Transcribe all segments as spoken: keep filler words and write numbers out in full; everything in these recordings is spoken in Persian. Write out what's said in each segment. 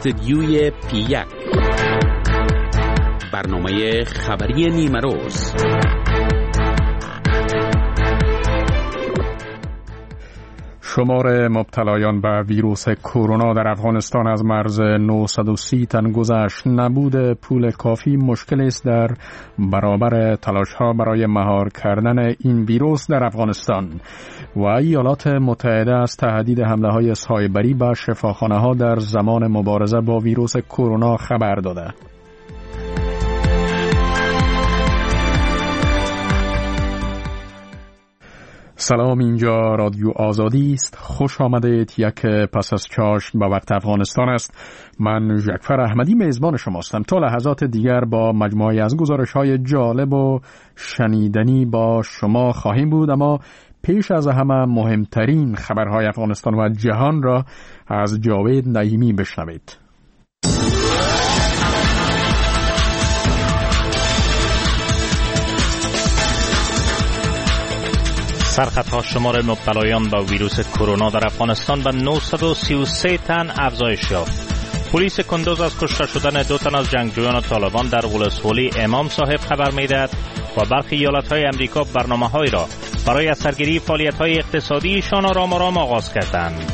استدیوی پی یک، برنامه خبری نیمه روز. شمار مبتلایان به ویروس کرونا در افغانستان از مرز نهصد و سی تن گذشت. نبود پول کافی مشکل است در برابر تلاش‌ها برای مهار کردن این ویروس در افغانستان. و ایالات متحده از تهدید حمله‌های سایبری به شفاخانه‌ها در زمان مبارزه با ویروس کرونا خبر داده. سلام، اینجا رادیو آزادی است. خوش آمدید. یک پس از چاشت به وقت افغانستان است. من ژکفر احمدی میزبان شماستم. تا لحظات دیگر با مجموعی از گزارش‌های جالب و شنیدنی با شما خواهیم بود، اما پیش از همه مهمترین خبرهای افغانستان و جهان را از جاوید نعیمی بشنوید. سرخطها شمار مبتلایان با ویروس کرونا در افغانستان به نهصد و سی و سه تن افزایش یافت. پلیس کندوز از کشته شدن دو تن از جنگجویان طالبان در ولسوالی امام صاحب خبر می‌دهد و برخی ایالت‌های امریکا برنامه‌هایی را برای سرگیری فعالیت‌های اقتصادیشان آرام آرام آغاز کردند.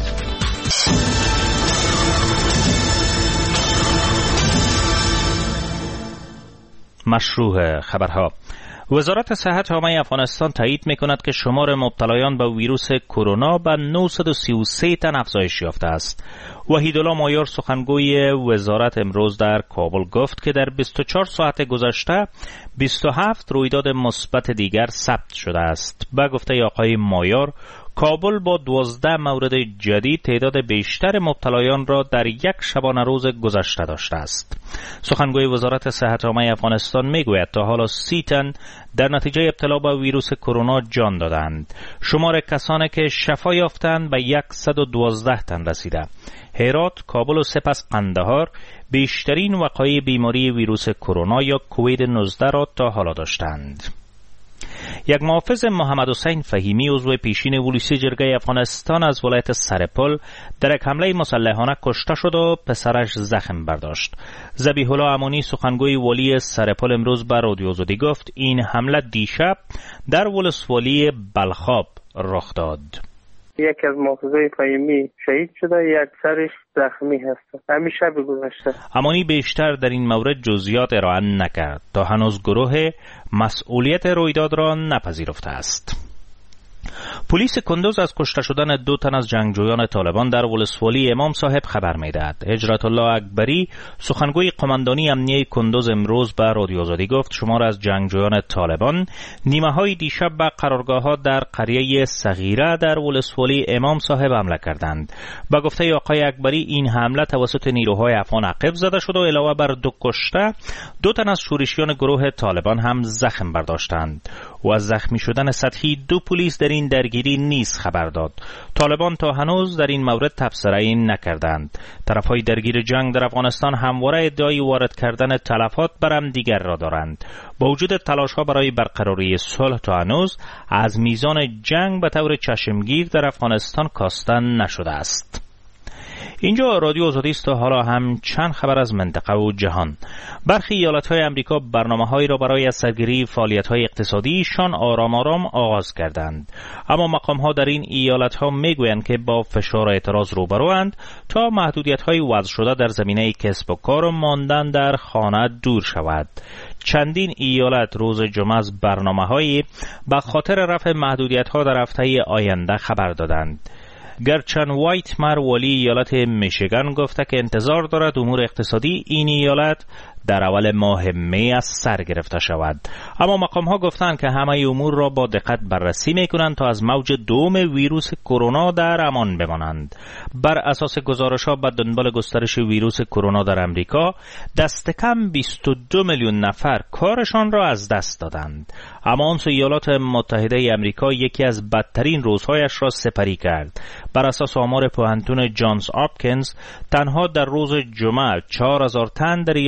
مشروع خبرها. وزارت صحت عامه افغانستان تایید می‌کند که شمار مبتلایان به ویروس کرونا به نهصد و سی و سه تن افزایش یافته است. وحیدالله مایار سخنگوی وزارت امروز در کابل گفت که در بیست و چهار ساعت گذشته بیست و هفت رویداد مثبت دیگر ثبت شده است. به گفته آقای مایار، کابل با دوازده مورد جدید تعداد بیشتر مبتلایان را در یک شبانه روز گذشته داشته است. سخنگوی وزارت صحت عامه افغانستان میگوید تا حالا سی تن در نتیجه ابتلا به ویروس کرونا جان دادند. شمار کسانی که شفا یافتند به صد و دوازده تن رسیده. هرات، کابل و سپس قندهار بیشترین وقایع بیماری ویروس کرونا یا کووید نوزده را تا حالا داشتند. یک محافظ محمد حسین فهیمی عضو پیشین ولسی جرگه افغانستان از ولایت سرپل در یک حمله مسلحانه کشته شد و پسرش زخم برداشت. ذبیح الله امانی سخنگوی ولی سرپل امروز به رادیو آزادی گفت این حمله دیشب در ولسوالی بلخاب رخ داد. یکی از محافظای فهیمی شهید شده، یک سرش زخمی هست. همین شب گذشته. امانی بیشتر در این مورد جزئیات ارائه نکرد تا هنوز گروه مسئولیت رویداد را نپذیرفته است. پلیس کندوز از کشته شدن دو تن از جنگجویان طالبان در ولسوالی امام صاحب خبر می‌دهد. هجرت الله اکبری سخنگوی قماندانی امنیه کندوز امروز به رادیو آزادی گفت شمار از جنگجویان طالبان نیمه‌های دیشب به قرارگاه‌ها در قریه صغیره در ولسوالی امام صاحب حمله کردند. با گفته آقای اکبری این حمله توسط نیروهای افغان عقب زده شد و علاوه بر دو کشته دو تن از شورشیان گروه طالبان هم زخم برداشتند و از زخمی شدن سطحی دو پلیس در این درگیری نیز خبر داد. طالبان تا هنوز در این مورد تبصره‌ای نکردند. طرف‌های درگیر جنگ در افغانستان همواره ادعای وارد کردن تلفات بر هم دیگر را دارند. با وجود تلاش‌ها برای برقراری صلح تا هنوز از میزان جنگ به طور چشمگیر در افغانستان کاسته نشده است. اینجا رادیو آزادی است و حالا هم چند خبر از منطقه و جهان. برخی ایالت‌های امریکا برنامه‌هایی را برای سرگیری فعالیت‌های اقتصادیشان آرام آرام آغاز کردند، اما مقام‌ها در این ایالت‌ها می‌گویند که با فشار و اعتراض روبروند تا محدودیت‌های وضع شده در زمینه کسب و کار و ماندن در خانه دور شود. چندین ایالت روز جمعه از برنامه‌هایی به خاطر رفع محدودیت‌ها در هفته آینده خبر دادند. گرچن وایتمر ولی ایالت میشیگان گفته که انتظار دارد امور اقتصادی این ایالت در اول ماه می از سر گرفته شود، اما مقام ها گفتند که همه امور را با دقت بررسی میکنند تا از موج دوم ویروس کرونا در امان بمانند. بر اساس گزارش ها به دنبال گسترش ویروس کرونا در امریکا دست کم بیست و دو میلیون نفر کارشان را از دست دادند، اما آنسو ایالات متحده امریکا یکی از بدترین روزهایش را سپری کرد. بر اساس آمار پوهنتون جانز آپکینز تنها در روز جمعه چهار هزار تن در ایالات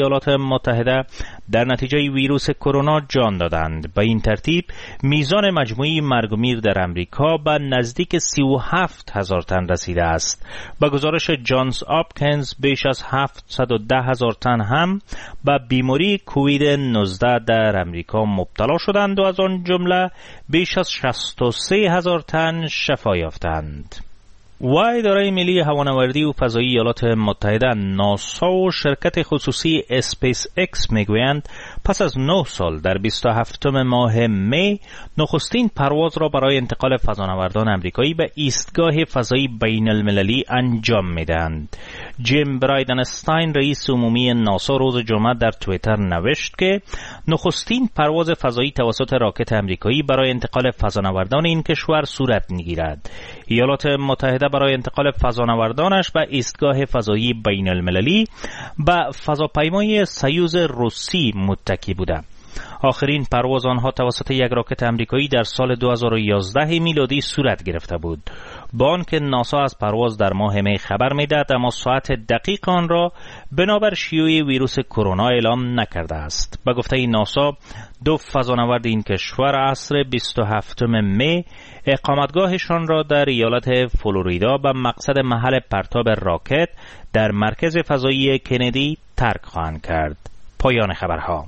متحده در نتیجه ویروس کرونا جان دادند. به این ترتیب میزان مجموعی مرگ و میر در امریکا به نزدیک سی و هفت هزار تن رسیده است. به گزارش جانز آپکینز بیش از هفتصد و ده هزار تن هم به بیماری کووید نوزده در امریکا مبتلا شدند و از آن جمله بیش از شصت و سه هزار تن شفا یافتند. و اداره ملی هوانوردی و فضایی ایالات متحده ناسا و شرکت خصوصی اسپیس اکس میگویند پس از نه سال در بیست و هفتم ماه می نخستین پرواز را برای انتقال فضانوردان امریکایی به ایستگاه فضایی بین المللی انجام میدهند. جیم برایدنستاین رئیس عمومی ناسا روز جمعه در توییتر نوشت که نخستین پرواز فضایی توسط راکت امریکایی برای انتقال فضانوردان این کشور صورت میگیرد. ایالات متحده برای انتقال فضانوردانش به ایستگاه فضایی بین المللی به فضاپیمای سیوز روسی متکی بوده. آخرین پرواز آنها توسط یک راکت امریکایی در سال دو هزار و یازده میلادی صورت گرفته بود. بانک ناسا از پرواز در ماه می خبر میدهد، اما ساعت دقیق آن را بنابر شیوع ویروس کرونا اعلام نکرده است. به گفته ناسا دو فضانورد این کشور عصر بیست و هفتم می اقامتگاهشان را در ایالت فلوریدا به مقصد محل پرتاب راکت در مرکز فضایی کندی ترک خواهند کرد. پایان خبرها.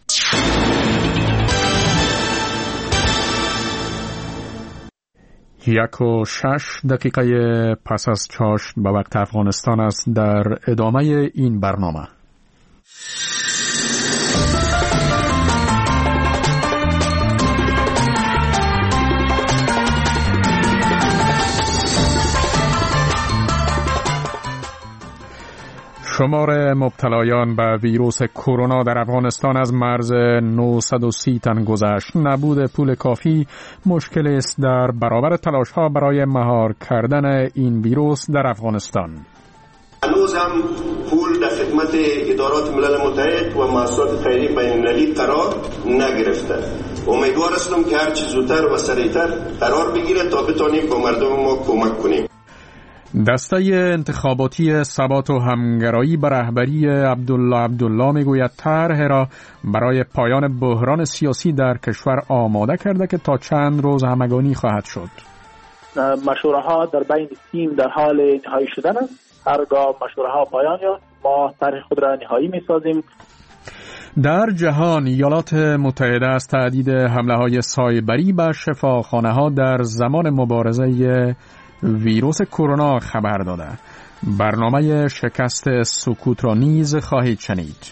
یک و شش دقیقه پس از چاشت به وقت افغانستان است. در ادامه این برنامه شمار مبتلایان به ویروس کرونا در افغانستان از مرز نهصد و سی تن گذشت. نبود پول کافی مشکل است در برابر تلاش‌ها برای مهار کردن این ویروس در افغانستان. هنوز هم پول در خدمت ادارات ملل متحد و مؤسسات خیریه بین‌المللی قرار نگرفته. امیدوار هستم که هر چه زودتر و سریعتر قرار بگیره تا بتونیم با مردم ما کمک کنیم. دسته انتخاباتی ثبات و همگرایی به رهبری عبدالله عبدالله میگوید طرح را برای پایان بحران سیاسی در کشور آماده کرده که تا چند روز همگانی خواهد شد. مشوره ها در بین تیم در حال نهایی شدن است. هرگاه مشوره ها پایان یافت ما طرح خود را نهایی میسازیم. در جهان ایالات متحده از تهدید حمله های سایبری به شفاخانه ها در زمان مبارزه ویروس کرونا خبر داده. برنامه شکست سکوت را نیز خواهید شنید.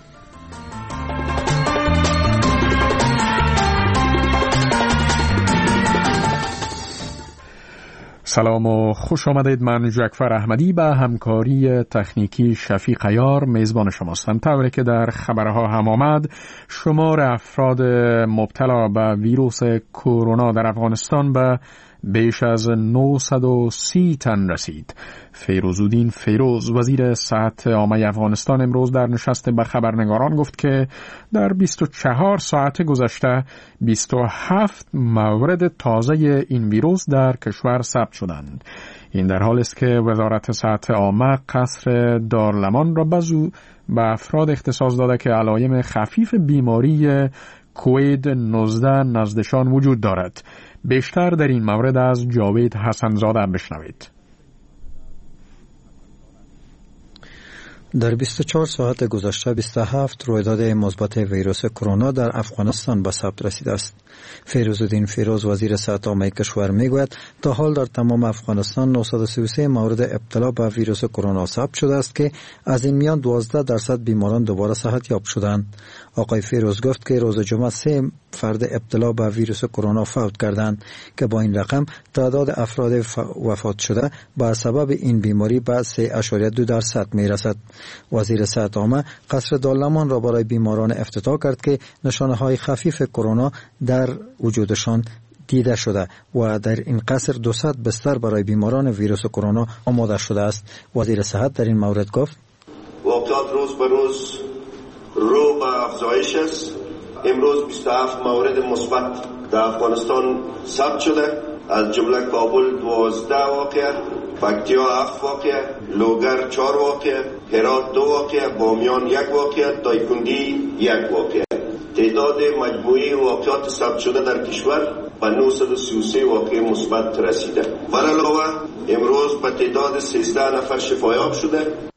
سلام و خوش آمدید. من جعفر احمدی به همکاری تکنیکی شفیق عیار میزبان شماستم. طوری که در خبرها هم آمد شمار افراد مبتلا به ویروس کرونا در افغانستان به بیش از نهصد و سی تن رسید. فیروزالدین فیروز وزیر صحت عامه افغانستان امروز در نشست با خبرنگاران گفت که در بیست و چهار ساعت گذشته بیست و هفت مورد تازه این ویروس در کشور ثبت شدند. این در حالی است که وزارت صحت عامه قصر دارالمان را به افراد اختصاص داده که علائم خفیف بیماری کووید نوزده نزدشان وجود دارد. بیشتر در این مورد از جاوید حسنزاده بشنوید. در بیست و چهار ساعت گذشته بیست و هفت رویداد مثبت ویروس کرونا در افغانستان به ثبت رسیده است. فیروزالدین فیروز وزیر صحت عامه کشور میگوید تا حال در تمام افغانستان نهصد و سی و سه مورد ابتلا به ویروس کرونا ثبت شده است که از این میان دوازده درصد بیماران دوباره صحت یاب شدند. آقای فیروز گفت که روز جمعه سه فرد ابتلا به ویروس کرونا فوت کردند که با این رقم تعداد افراد وفات شده به سبب این بیماری به سه اشاریه دو درصد میرسد. وزیر صحت عامه قصر دارالمان را برای بیماران افتتاح کرد که نشانه‌های خفیف کرونا در وجودشان دیده شده و در این قصر دویست بستر برای بیماران ویروس کرونا آماده شده است. وزیر صحت در این مورد گفت واقعات روز به روز رو به افزایش است. امروز بیست و هفت مورد مثبت در افغانستان ثبت شده از جمله کابل دوازده واقعه، پکتیا هفت واقعه، لوگر چهار واقعه، هرات دو واقعه، بامیان یک واقعه، دایکنڈی یک واقعه. تعداد مجموعی واقعات ثبت شده در کشور به نهصد و سی و سه واقعه مثبت رسیده. بر علاوه امروز به تعداد سیزده نفر شفایاب شده.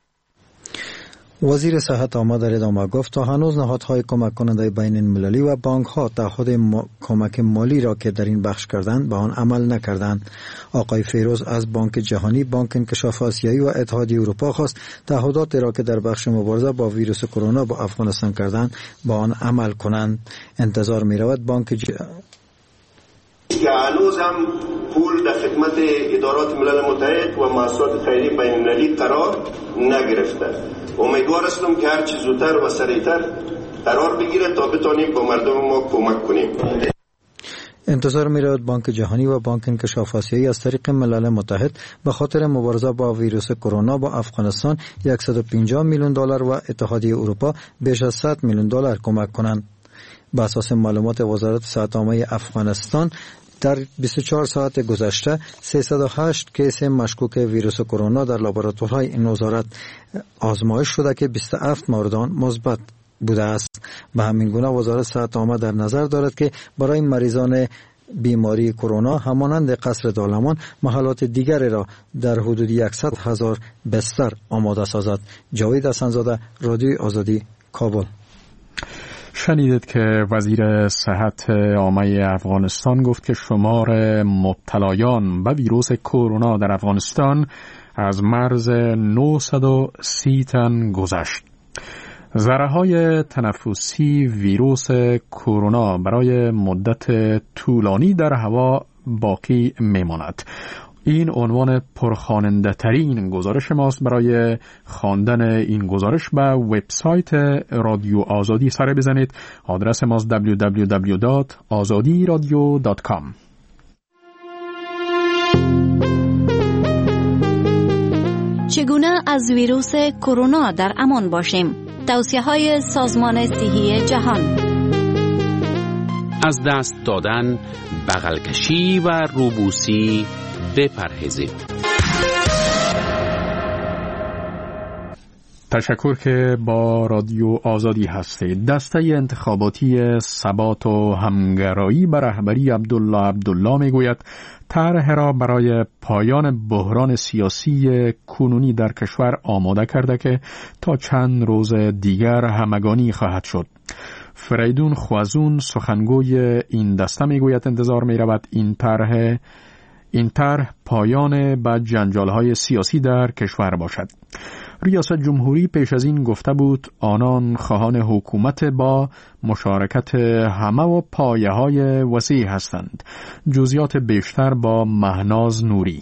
وزیر صحت آمد در ادامه گفت تا هنوز نهادهای کمک کننده بین المللی و بانک ها تعهد ما... کمک مالی را که در این بخش کردند به آن عمل نکردند. آقای فیروز از بانک جهانی، بانک انکشاف آسیایی و اتحادیه اروپا خواست تعهدات را که در بخش مبارزه با ویروس کرونا با افغانستان کردند با آن عمل کنند. انتظار می رود بانک ج... که هنوز هم پول در خدمت ادارات ملل متحد و مؤسسات خیریه بین المللی قرار نگرفته. امیدوار هستم که هر چه زودتر و سریعتر قرار بگیره تا بتانیم با مردم ما کمک کنیم. انتظار می رود بانک جهانی و بانک انکشاف آسیایی از طریق ملل متحد به خاطر مبارزه با ویروس کرونا با افغانستان صد و پنجاه میلیون دلار و اتحادیه اروپا بیش از صد میلیون دلار کمک کنند. بر اساس معلومات وزارت صحت عامه افغانستان در بیست و چهار ساعت گذشته سیصد و هشت کیس مشکوک ویروس کرونا در لابراتوارهای این وزارت آزمایش شده که بیست و هفت مورد آن مثبت بوده است. به همین گونه وزارت صحت عامه در نظر دارد که برای مریضان بیماری کرونا همانند قصر دالمان محلات دیگری را در حدود صد هزار بستر آماده سازد. جاوید حسن‌زاده، رادیوی آزادی، کابل. شنیدید که وزیر صحت عامه افغانستان گفت که شمار مبتلایان به ویروس کرونا در افغانستان از مرز نهصد و سی تن گذشت. ذره‌های تنفسی ویروس کرونا برای مدت طولانی در هوا باقی میماند. این عنوان پرخواننده ترین گزارش ماست. برای خواندن این گزارش به وبسایت رادیو آزادی سر بزنید. آدرس ماست دبلیو دبلیو دبلیو دات آزادی رادیو دات کام. چگونه از ویروس کرونا در امان باشیم؟ توصیه‌های سازمان صحی جهان. از دست دادن، بغل کشی و روبوسی بپرهیزید. تشکر که با رادیو آزادی هستید. دسته انتخاباتی ثبات و همگرایی به رهبری عبدالله عبدالله میگوید طرح را برای پایان بحران سیاسی کنونی در کشور آماده کرده که تا چند روز دیگر همگانی خواهد شد. فریدون خوازون سخنگوی این دسته میگوید انتظار میرود این طرح این طرح پایان به جنجال‌های سیاسی در کشور باشد. ریاست جمهوری پیش از این گفته بود آنان خواهان حکومت با مشارکت همه و پایه‌های وسیع هستند. جزئیات بیشتر با مهناز نوری.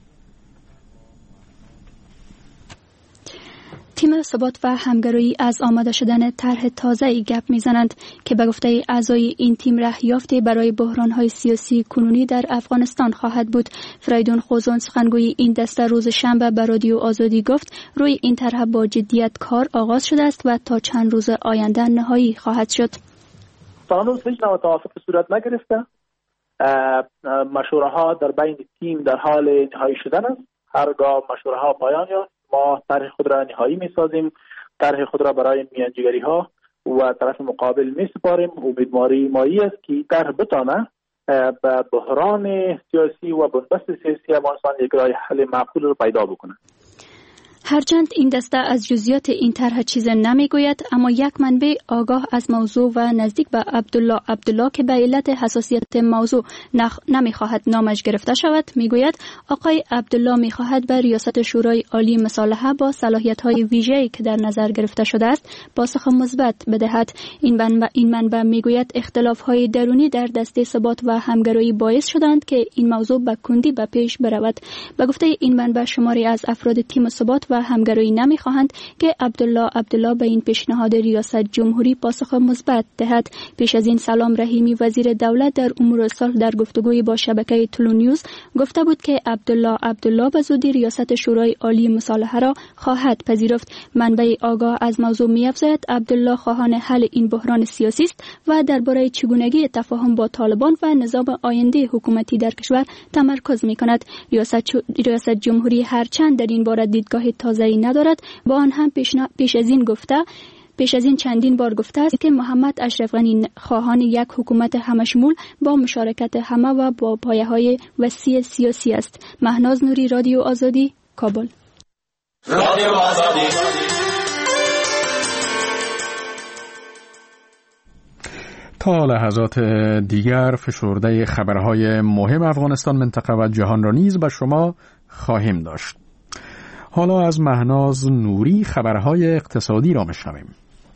تیم ثبات و همگرایی از آماده شدن طرح تازه‌ای گپ میزنند که به گفته اعضای این تیم راهیافتی برای بحران‌های سیاسی کنونی در افغانستان خواهد بود. فریدون خوزون سخنگوی این دسته روز شنبه به رادیو آزادی گفت روی این طرح با جدیت کار آغاز شده است و تا چند روز آینده نهایی خواهد شد. تا هنوز هیچ نوع توافق صورت نگرفته. مشوره‌ها در بین تیم در حال نهایی شدن است. هرگاه مشوره‌ها پایان یافت ما طرح خود را نهایی می‌سازیم. طرح خود را برای میانجیگری‌ها و طرف مقابل می‌سپاریم. امیدواری مایی است که طرح بتانه به بحران سیاسی و بنبست سیاسی افغانستان یک راه حل معقول را پیدا بکنه. هرچند این دسته از جزئیات این طرح چیز نمیگوید، اما یک منبع آگاه از موضوع و نزدیک به عبدالله عبدالله که به علت حساسیت موضوع نخ... نمیخواهد نامش گرفته شود میگوید آقای عبدالله میخواهد به ریاست شورای عالی مصالحه با صلاحیت‌های ویژه‌ای که در نظر گرفته شده است پاسخ مثبت بدهد. این منبع این منبع میگوید اختلاف‌های درونی در دسته ثبات و همگرایی باعث شدند که این موضوع به کندی به پیش برود. به گفته این منبع شماری از افراد تیم ثبات و همگرایی نمی‌خواهند که عبدالله عبدالله به این پیشنهاد ریاست جمهوری پاسخ مثبت دهد. پیش از این سلام رحیمی وزیر دولت در امور صلح در گفتگوی با شبکه تلو نیوز گفته بود که عبدالله عبدالله به زودی ریاست شورای عالی مصالحه را خواهد پذیرفت. منبع آگاه از موضوع می‌افزاید عبدالله خواهان حل این بحران سیاسی است و درباره چگونگی تفاهم با طالبان و نظام آینده حکومتی در کشور تمرکز می‌کند. ریاست ریاست جمهوری هرچند در این باره دیدگاه تازه‌ای ندارد، با آن هم پیش, پیش از این گفته پیش از این چندین بار گفته است که محمد اشرف غنی خواهان یک حکومت همشمول با مشارکت همه و با پایه‌های وسیع سیاسی است. مهناز نوری، رادیو آزادی، کابل. رادیو آزادی. تا لحظات دیگر فشرده خبرهای مهم افغانستان، منطقه و جهان را نیز به شما خواهیم داشت. حالا از مهناز نوری خبرهای اقتصادی را میشنویم.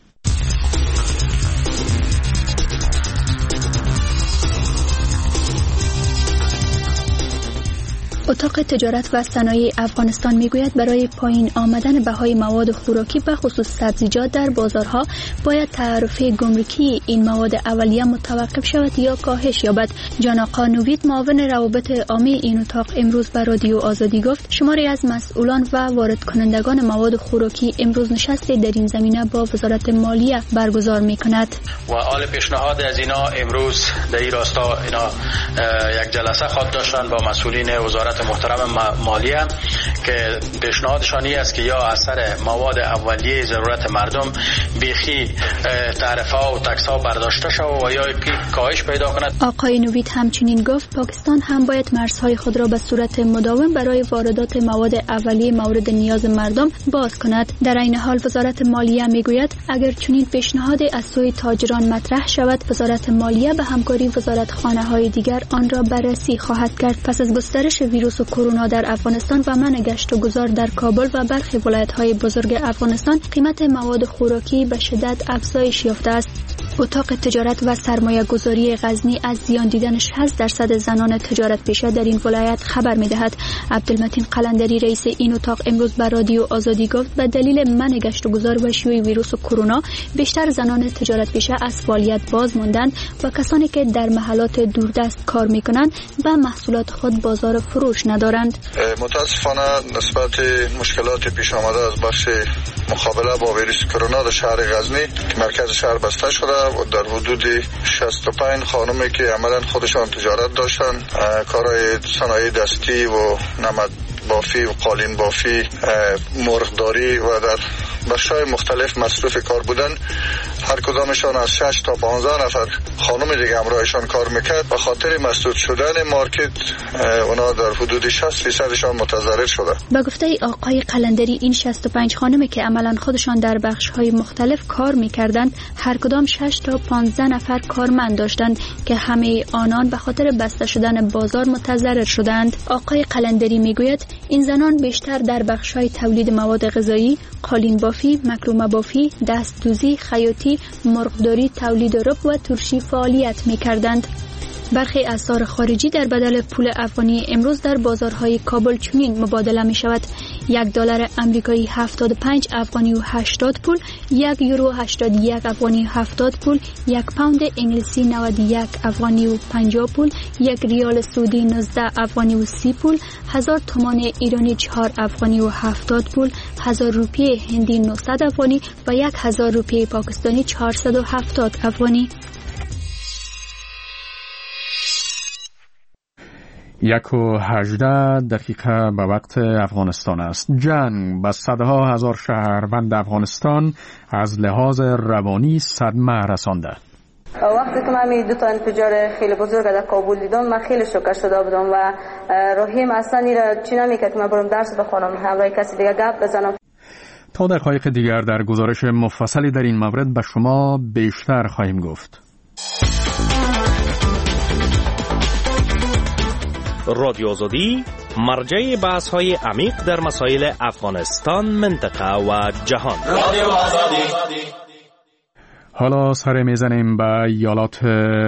اتاق تجارت و صنایع افغانستان میگوید برای پایین آمدن بهای مواد خوراکی به خصوص سبزیجات در بازارها باید تعرفه گمرکی این مواد اولیه متوقف شود یا کاهش یابد. جان آقا نوید، معاون روابط عامه این اتاق، امروز به رادیو آزادی گفت شماری از مسئولان و وارد کنندگان مواد خوراکی امروز نشستی در این زمینه با وزارت مالیه برگزار میکند و آل پیشنهاد از اینا امروز در این راستا اینا یک جلسه خواهد داشتن با مسئولین وزارت محترم مالیه که پیشنهادشان است که یا اثر مواد اولیه ضرورت مردم بیخی تعرفه ها و تکس ها برداشته شود و یا کاهش پیدا کند. آقای نوید همچنین گفت پاکستان هم باید مرزهای خود را به صورت مداوم برای واردات مواد اولیه مورد نیاز مردم باز کند. در این حال وزارت مالیه میگوید اگر چنین پیشنهاد از سوی تاجران مطرح شود، وزارت مالیه به همکاری وزارتخانه های دیگر آن را بررسی خواهد کرد. پس از گسترش ویروس کرونا در افغانستان و منع گشت و گذار در کابل و برخی ولایت‌های بزرگ افغانستان، قیمت مواد خوراکی به شدت افزایش یافته است. اتاق تجارت و سرمایه گذاری غزنی از زیان دیدن شصت درصد زنان تجارت پیشه در این ولایت خبر می‌دهد. عبدالمتین قلندری رئیس این اتاق امروز به رادیو آزادی گفت به دلیل منع گشت و گذار و شیوع ویروس کرونا بیشتر زنان تجارت پیشه از فعالیت باز ماندند و کسانی که در محلات دوردست کار می‌کنند به محصولات خود بازار فروش ندارند. متاسفانه نسبت مشکلات پیش آمده از بخش مقابله با ویروس کرونا در شهر غزنی که مرکز شهر بسته شده و در حدود شصت و پنج خانمی که عملا خودشان تجارت داشتن، کارهای صنایع دستی و نمد بافی و قالین بافی، مرغداری و در بخش‌های مختلف مصروف کار بودن، هر کدامشان از شش تا پانزده نفر خانم دیگه همراهشان کار میکرد. به خاطر مسدود شدن مارکت اونا در حدود شصت فیصدشان متضرر شده. به گفته آقای قلندری این شصت و پنج خانمی که عملاً خودشان در بخش‌های مختلف کار میکردند، هر کدام شش تا پانزده نفر کارمند داشتند که همه آنان به خاطر بسته شدن بازار متضرر شدند. آقای قلندری میگوید این زنان بیشتر در بخش‌های تولید مواد غذایی، قالین بافی، مکرومه بافی، دستدوزی، خیاطی، مرغداری، تولید رب و ترشی فعالیت می‌کردند. برخی اسعار خارجی در بدل پول افغانی امروز در بازارهای کابل چنین مبادله می شود: یک دلار آمریکایی هفتاد و پنج افغانی و هشتاد پول، یک یورو هشتاد و یک افغانی و هفتاد پول، یک پوند انگلیسی نود و یک افغانی و پنجاه پول، یک ریال سعودی نوزده افغانی و سی پول، هزار تومان ایرانی چهار افغانی و هفتاد پول، هزار روپیه هندی نهصد افغانی و یک هزار روپیه پاکستانی چهارصد و هفتاد افغانی. یک و هجده دقیقه به وقت افغانستان است. جنگ به صدها هزار شهروند افغانستان از لحاظ روانی صدمه رسانده. وقتی که من دو تا انفجار خیلی بزرگ در کابل دیدم، من خیلی شوکه شده بودم و روحیم اصلا ایرا چی نمیکرد که من برم درس بخونم همراه کسی دیگه گپ بزنم. تا دقایق دیگر در گزارش مفصلی در این مورد به شما بیشتر خواهیم گفت. رادیو آزادی، مرجع بحث های عمیق در مسائل افغانستان، منطقه و جهان. رادیو آزادی. حالا سر میزنیم به ایالات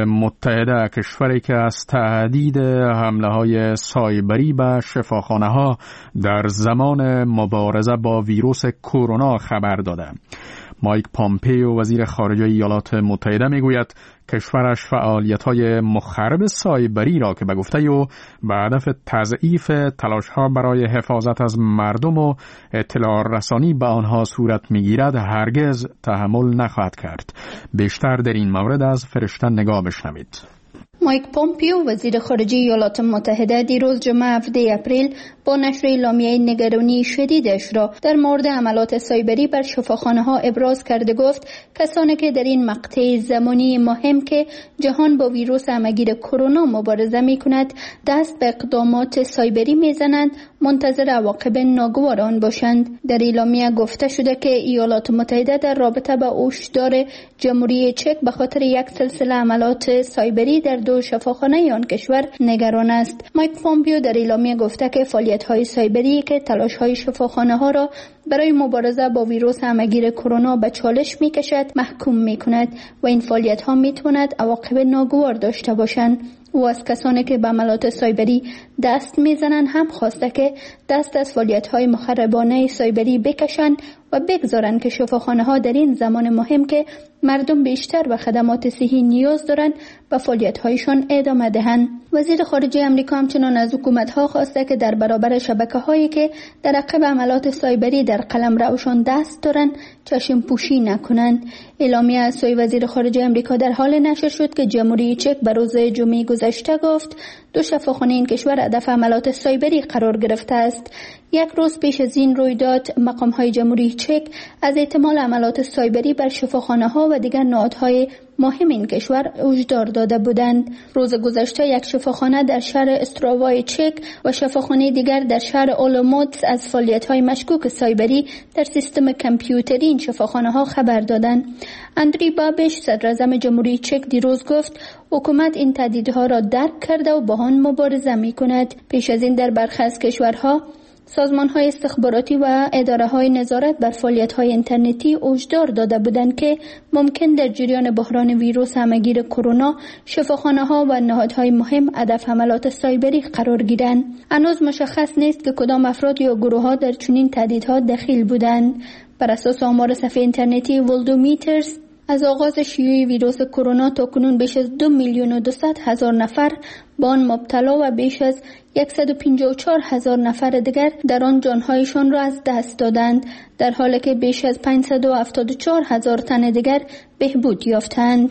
متحده، کشوری که از تهدید حمله های سایبری به شفاخانه ها در زمان مبارزه با ویروس کرونا خبر داده. مایک پامپیو وزیر خارجه ایالات متحده میگوید کشورش فعالیت‌های مخرب سایبری را که به گفته او به هدف تضعیف تلاش‌ها برای حفاظت از مردم و اطلاع رسانی به آنها صورت می‌گیرد هرگز تحمل نخواهد کرد. بیشتر در این مورد از فرشته نگاه بشنوید. مایک پامپیو وزیر خارجه ایالات متحده دیروز جمعه هفدهم اپریل با نشر اعلامیه نگرانی شدیدش را در مورد حملات سایبری بر شفاخانه‌ها ابراز کرده گفت کسانی که در این مقطع زمانی مهم که جهان با ویروس همه‌گیر کرونا مبارزه می‌کند دست به اقدامات سایبری می‌زنند منتظر عواقب ناگوار آن باشند. در اعلامیه گفته شده که ایالات متحده در رابطه با هشدار جمهوری چک به خاطر یک سلسله حملات سایبری در دو شفاخانه آن کشور نگران است. مایک پامپیو در اعلامیه گفته که فعالیت‌های سایبری که تلاش‌های شفاخانه‌ها را برای مبارزه با ویروس همه‌گیر کرونا به چالش می‌کشد محکوم می‌کند و این فعالیت‌ها می‌تواند عواقب ناگوار داشته باشند. و از کسانی که به عملات سایبری دست میزنند هم خواسته که دست از فعالیت‌های مخربانه سایبری بکشند و بگذارند که شفاخانه‌ها در این زمان مهم که مردم بیشتر به خدمات صحی نیاز دارند به فعالیت‌هایشان ادامه دهند. وزیر خارجه آمریکا همچنان از حکومت‌ها خواسته که در برابر شبکه‌هایی که در عقب عملات سایبری در قلمروشان دست دارند چشم پوشی نکنند. اعلامیه از سوی وزیر خارجه آمریکا در حال نشر شد که جمهوری چک به روز جمعه گذشته گفت دو شفاخانه این کشور هدف عملات سایبری قرار گرفته است. یک روز پیش از این رویداد مقام‌های جمهوری چک از احتمال عملات سایبری بر شفاخانه‌ها و دیگر نهادهای مهم این کشور هشدار داده بودند. روز گذشته یک شفاخانه در شهر استراوای چک و شفاخانه دیگر در شهر اولوموت از فعالیت‌های مشکوک سایبری در سیستم کامپیوتری این شفاخانه‌ها خبر دادند. اندری بابش صدر اعظم جمهوری چک دیروز گفت حکومت این تهدیدها را درک کرده و با آن مبارزه می‌کند. پیش از این در برخی از کشورها سازمان‌های استخباراتی و اداره‌های نظارت بر فعالیت‌های اینترنتی هشدار داده بودند که ممکن در جریان بحران ویروس همه‌گیر کرونا شفاخانه‌ها و نهادهای مهم هدف حملات سایبری قرار گیرند. هنوز مشخص نیست که کدام افراد یا گروه‌ها در چنین تهدیدها دخیل بودند. بر اساس آمار صفحه اینترنتی ولدومیترز از آغاز شیوع ویروس کرونا تا کنون بیش از دو میلیون و دویست هزار نفر با آن مبتلا و بیش از صد و پنجاه و چهار هزار نفر دیگر در آن جانهایشان را از دست دادند، در حالی که بیش از پانصد و هفتاد و چهار هزار تن دیگر بهبود یافتند.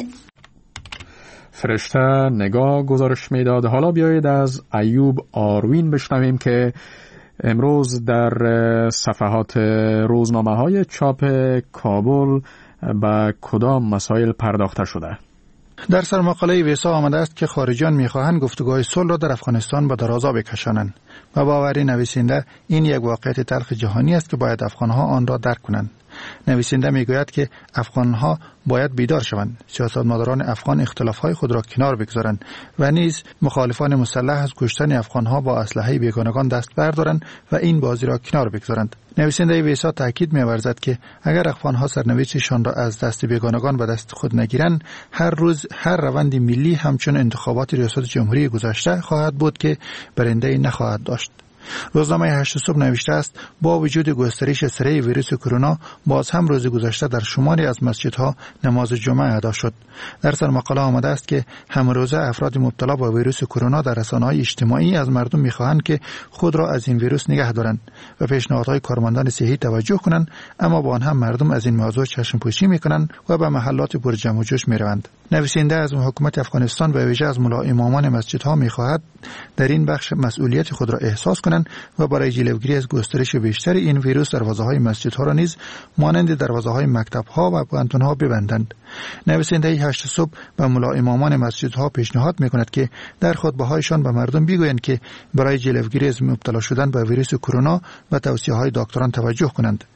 فرشته نگاه گزارش میداد. حالا بیایید از ایوب آروین بشنویم که امروز در صفحات روزنامه‌های چاپ کابل به کدام مسائل پرداخته شده؟ در سرمقاله ویسا آمده است که خارجیان می‌خواهند گفتگوهای صلح را در افغانستان به درازا بکشانند و باوری نویسنده این یک واقعیت تلخ جهانی است که باید افغان‌ها آن را درک کنند. نویسنده میگوید که افغان‌ها باید بیدار شوند، سیاستمداران افغان اختلاف‌های خود را کنار بگذارند و نیز مخالفان مسلح از کشتن افغان‌ها با اسلحه بیگانگان دست بردارند و این بازی را کنار بگذارند. نویسنده ویسا تاکید می‌ورزد که اگر افغان‌ها سرنوشتشان را از دست بیگانگان به دست خود نگیرند، هر روز هر روند ملی همچون انتخابات ریاست جمهوری گذشته خواهد بود که برنده نخواهد داشت. روزنامه هشت صبح نوشته است با وجود گسترش سریع ویروس کرونا باز هم روز گذشته در شماری از مسجدها نماز جمعه ادا شد. در سرمقاله آمده است که همروزه افراد مبتلا با ویروس کرونا در رسانه‌های اجتماعی از مردم می‌خواهند که خود را از این ویروس نگه دارند و پیشنهادهای کارمندان صحی توجه کنند، اما با آن هم مردم از این موضوع چشم پوشی می‌کنند و به محلات پر جمع و جوش می‌روند. نویسنده از حکومت افغانستان و ویژه از ملا امامان مسجدها می‌خواهد در این بخش مسئولیت خود را احساس کنند و برای جلوگیری از گسترش بیشتر این ویروس دروازه‌های مسجدها را نیز مانند دروازه‌های مکتب‌ها و پانتون‌ها ببندند. نویسنده هشت صبح به ملا امامان مسجدها پیشنهاد می‌کند که در خطبه‌هایشان به مردم بگویند که برای جلوگیری از مبتلا شدن به ویروس کرونا و توصیه‌های دکتران توجه کنند.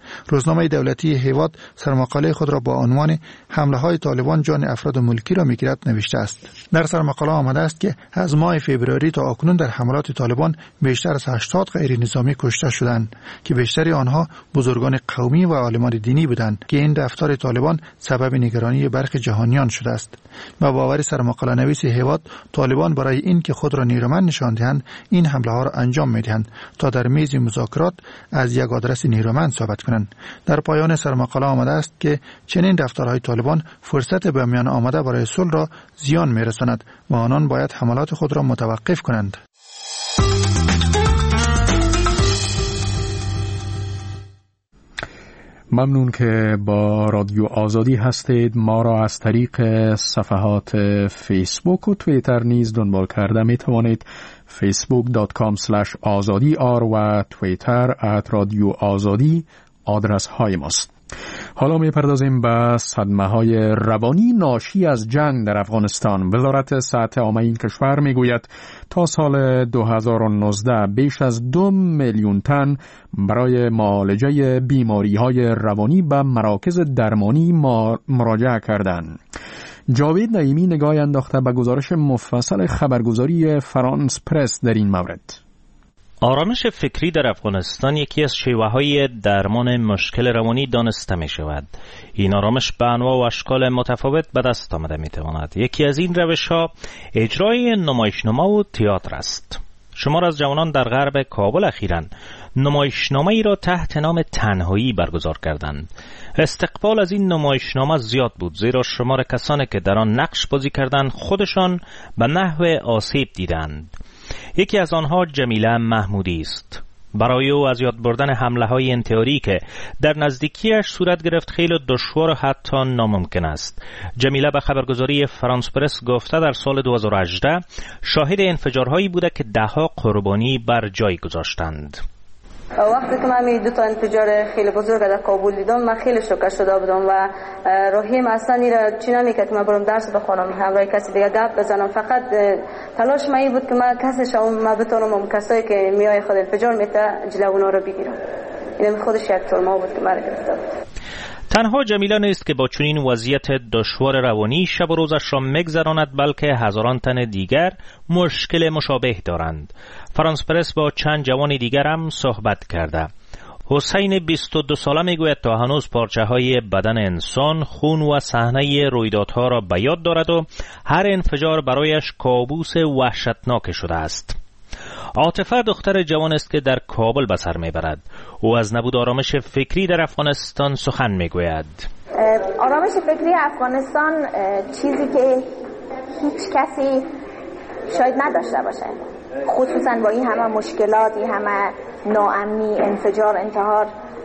روزنامه دولتی هیواد سرمقاله خود را با عنوان حمله های طالبان جان افراد ملکی را میگیرد نوشته است. در سرمقاله آمده است که از ماه فوریه تا اکنون در حملات طالبان بیشتر از هشتاد غیر نظامی کشته شدند که بیشتر آنها بزرگان قومی و عالمان دینی بودند که این رفتار طالبان سبب نگرانی برخی جهانیان شده است. با باور سرمقاله نویس هیواد، طالبان برای اینکه خود را نیرومند نشان دهند این حمله ها را انجام میدهند تا در میز مذاکرات از یک آدرس نیرومند ثابت کنند. در پایان سرمقاله آمده است که چنین رفتارهای طالبان فرصت به میان آمده برای صلح را زیان میرساند و آنان باید حملات خود را متوقف کنند. ممنون که با رادیو آزادی هستید. ما را از طریق صفحات فیسبوک و توییتر نیز دنبال کرده می توانید. فیسبوک دات کام اسلش آزادی آر و توییتر ات رادیو آزادی آدرس های ماست. حالا می پردازیم به صدمه های روانی ناشی از جنگ در افغانستان. وزارت صحت عامه این کشور می گوید تا سال دو هزار و نوزده بیش از دو میلیون تن برای معالجه بیماری های روانی به مراکز درمانی مراجعه کردند. جاوید نعیمی نگاه انداخته به گزارش مفصل خبرگزاری فرانس پرس در این مورد. آرامش فکری در افغانستان یکی از شیوه‌های درمان مشکل روانی دانسته می شود. این آرامش به انواع و اشکال متفاوت به دست آمده می تواند. یکی از این روش‌ها اجرای نمایشنامه و تئاتر است. شمار از جوانان در غرب کابل اخیراً نمایشنامه ای را تحت نام تنهایی برگزار کردند. استقبال از این نمایشنامه زیاد بود، زیرا شمار کسانی که در آن نقش بازی کردند خودشان به نحو آسیب دیدند. یکی از آنها جمیله محمودی است. برای او از یاد بردن حمله های انتحاری که در نزدیکیش صورت گرفت خیلی دشوار و حتی ناممکن است. جمیله به خبرگزاری فرانس پرس گفته در سال دو هزار و هجده شاهد انفجارهایی بوده که دهها قربانی بر جای گذاشتند. وقتی که من دو تا انفجار خیلی بزرگ در کابل دیدم من خیلی شوکه شده بودم و روحیم اصلا را چی نمیکرد که من برم درس بخونم همراه کسی دیگه گپ بزنم. فقط تلاش من بود که من کسی شوم من بتونم اون کسایی که میای خود انفجار میته جلو اونا رو بگیرم. این خودش یک ترما بود که من گرفته بود. تنها جمیله نیست که با چنین وضعیت دشوار روانی شب و روزش را میگذراند، بلکه هزاران تن دیگر مشکل مشابه دارند. فرانس پرس با چند جوان دیگر هم صحبت کرده. حسین بیست و دو ساله میگوید تا هنوز پارچه های بدن انسان، خون و صحنه رویدادها را به یاد دارد و هر انفجار برایش کابوس وحشتناک شده است. عاطفه دختر جوان است که در کابل به سر میبرد. او از نبود آرامش فکری در افغانستان سخن میگوید. آرامش فکری افغانستان چیزی که هیچ کسی شاید نداشته باشه، خصوصا با این همه مشکلات، این همه ناامنی، انفجار، انتحار،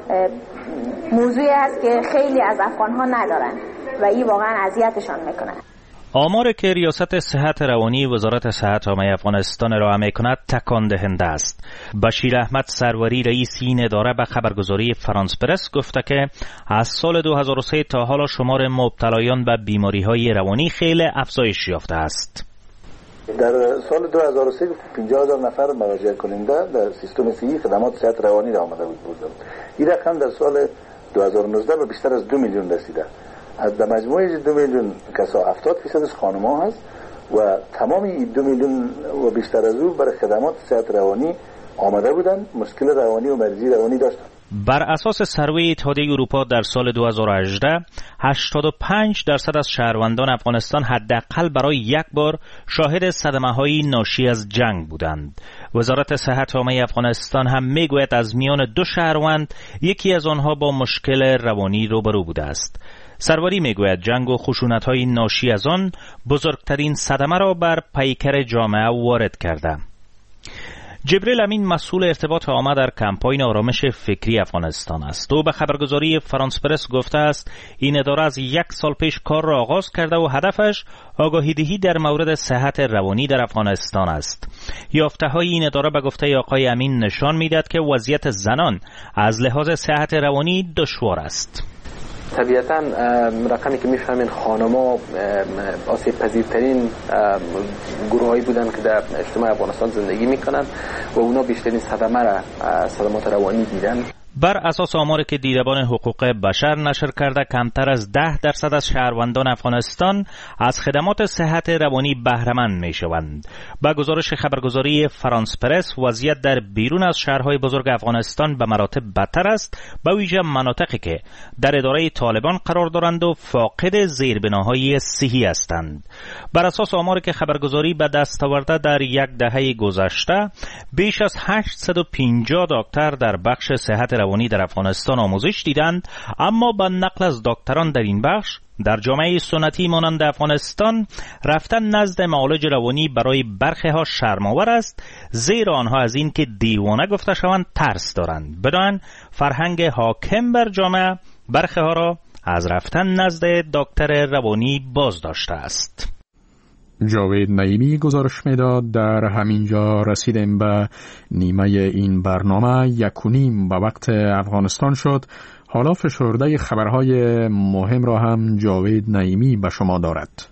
موضوعی است که خیلی از افغانها ندارن و این واقعا اذیتشان میکنه. آمار که ریاست صحت روانی وزارت صحت عامه افغانستان ارائه می‌کند تکان دهنده است. بشیر احمد سروری رئیس این اداره به خبرگزاری فرانس پرس گفته که از سال دو هزار و سه تا حالا شمار مبتلایان به بیماری‌های روانی خیلی افزایش یافته است. در سال دو هزار و سه پنجاه هزار نفر مراجعه کننده در سیستم صحی خدمات صحت روانی را آمده بود. این رقم در سال دو هزار و نوزده به بیشتر از دو میلیون رسیده. از در مجموعه دو میلیون کسا هفتاد فیصد از خانم ها هست و تمام این دو میلیون و بیشتر از او برای خدمات صحت روانی آمده بودند، مشکل روانی و مریضی روانی داشتند. بر اساس سروی اتحادیه اروپا در سال دو هزار و هجده هشتاد و پنج درصد از شهروندان افغانستان حداقل برای یک بار شاهد صدمه‌های ناشی از جنگ بودند. وزارت صحت عامه افغانستان هم میگوید از میان دو شهروند یکی از آنها با مشکل روانی روبرو بوده است. سروری میگوید جنگ و خشونت‌های ناشی از آن بزرگترین صدمه را بر پیکر جامعه وارد کرده. جبریل امین مسئول ارتباط عامه در کمپاین آرامش فکری افغانستان است. او به خبرگزاری فرانس پرس گفته است این اداره از یک سال پیش کار را آغاز کرده و هدفش آگاهی دهی در مورد صحت روانی در افغانستان است. یافته‌های این اداره به گفته آقای امین نشان می‌دهد که وضعیت زنان از لحاظ صحت روانی دشوار است. طبیعتاً رقمی که میفهمین خانم‌ها آسیب پذیرترین گروهایی بودن که در اجتماع افغانستان زندگی میکنن و اونا بیشترین صدمه را صدمات روانی دیدن. بر اساس آماری که دیدبان حقوق بشر نشر کرده، کمتر از ده درصد از شهروندان افغانستان از خدمات صحت روانی بهره‌مند میشوند. با گزارش خبرگزاری فرانس پرس، وضعیت در بیرون از شهرهای بزرگ افغانستان به مراتب بدتر است، به ویژه مناطقی که در اداره طالبان قرار دارند و فاقد زیربناهای صحی هستند. بر اساس آماری که خبرگزاری به دست آورده، در یک دهه گذشته بیش از هشتصد و پنجاه دکتر در بخش صحت روانی در افغانستان آموزش دیدند، اما با نقل از دکتران در این بخش، در جامعه سنتی مانند افغانستان رفتن نزد معالج روانی برای برخی ها شرم‌آور است، زیرا آنها از این که دیوانه گفته شوند ترس دارند. بدان فرهنگ حاکم بر جامعه برخی ها را از رفتن نزد دکتر روانی باز داشته است. جاوید نعیمی گزارش میداد. در همینجا رسیدیم به نیمه این برنامه. یک و نیم به وقت افغانستان شد. حالا فشرده خبرهای مهم را هم جاوید نعیمی به شما دارد.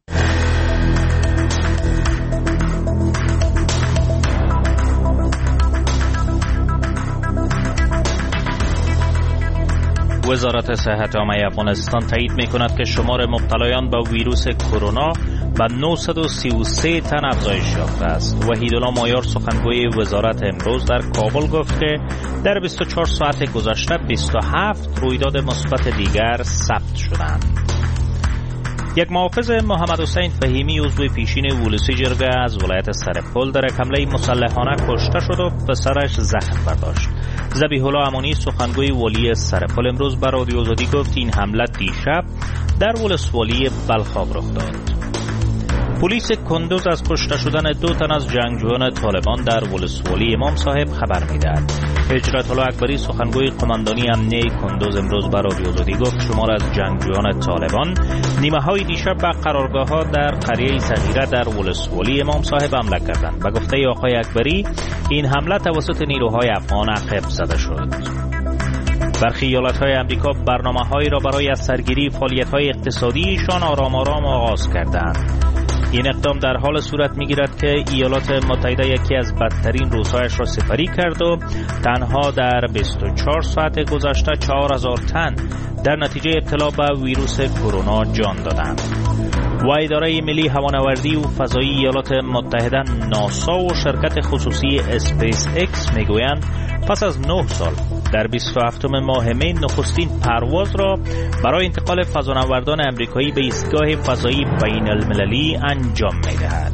وزارت صحت عامه افغانستان تایید می‌کند که شمار مبتلایان به ویروس کرونا به نهصد و سی و سه تن افزایش یافته است. وحیدالله مایار سخنگوی وزارت امروز در کابل گفت که در بیست و چهار ساعت گذشته بیست و هفت رویداد مثبت دیگر ثبت شدند. یک محافظ محمد حسین فهیمی عضو پیشین ولسی جرگه از ولایت سرپل در یک حمله مسلحانه کشته شد و پسرش زخم برداشت. ذبیح الله امانی سخنگوی ولی سرپل امروز به رادیو آزادی گفت این حمله دیشب در ولسوالی بلخاب رخ داد. پلیس کندوز از کشته شدن دو تن از جنگجویان طالبان در ولسوالی امام صاحب خبر می‌دهد. هجرت الله اکبری سخنگوی قماندانی امنیه کندوز امروز به رادیو آزادی گفت شمار از جنگجویان طالبان نیمه‌های دیشب به قرارگاه‌ها در قریه صغیره در ولسوالی امام صاحب حمله کردند. به گفته آقای اکبری این حمله توسط نیروهای افغان عقب زده شد. برخی ایالت‌های آمریکا برنامه‌هایی را برای از سرگیری فعالیت‌های اقتصادیشان آرام آرام آغاز کردند. این اقدام در حال صورت می‌گیرد که ایالات متحده یکی از بدترین روزهایش را سپری کرد و تنها در بیست و چهار ساعت گذشته چهار هزار تن در نتیجه ابتلا به ویروس کرونا جان دادند. و اداره ملی هوانوردی و فضایی ایالات متحده ناسا و شرکت خصوصی اسپیس اکس میگویند پس از نه سال در بیست و هفتم ماه می نخستین پرواز را برای انتقال فضانوردان امریکایی به ایستگاه فضایی بین المللی انجام می‌دهد.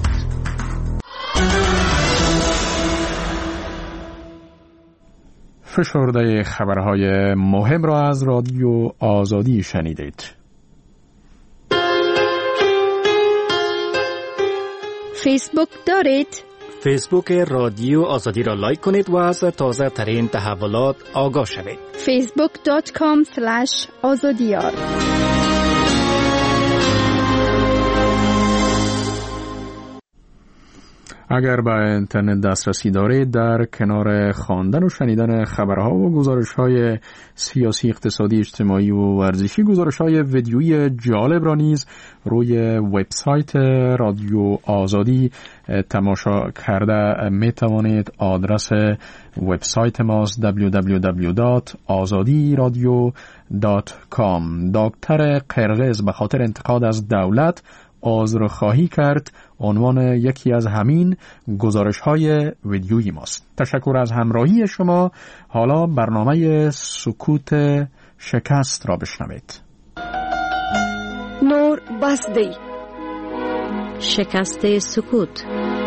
فشرده خبرهای مهم را از رادیو آزادی شنیدید. فیسبوک دارید؟ فیسبوک رادیو آزادی را لایک کنید و از تازه ترین تحولات آگاه شوید. فیسبوک دات کام سلش آزادیار. اگر به اینترنت دسترسی دارید، در کنار خواندن و شنیدن خبرها و گزارش‌های سیاسی، اقتصادی، اجتماعی و ورزشی، گزارش‌های ویدیویی جالب را نیز روی وبسایت رادیو آزادی تماشا کرده می توانید. آدرس وبسایت ماست دبلیو دبلیو دبلیو دات آزادی رادیو دات کام. دکتر قرقز به خاطر انتقاد از دولت عذرخواهی کرد عنوان یکی از همین گزارش‌های ویدیویی ماست. تشکر از همراهی شما. حالا برنامه سکوت شکست را بشنوید. نور بسدی، شکست سکوت.